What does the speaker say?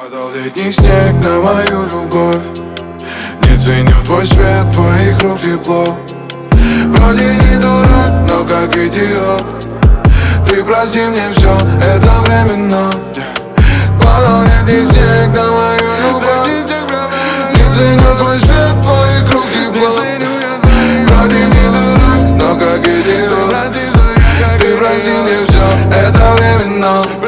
Падал летний снег на мою любовь. Не ценю твой свет, твоих рук тепло. Вроде не дурак, но как идиот. Ты прости мне все, это временно. Падал летний снег на мою любовь. Не ценю твой свет, твоих рук тепло. Вроде не дурак, но как идиот. Ты прости мне все, это временно.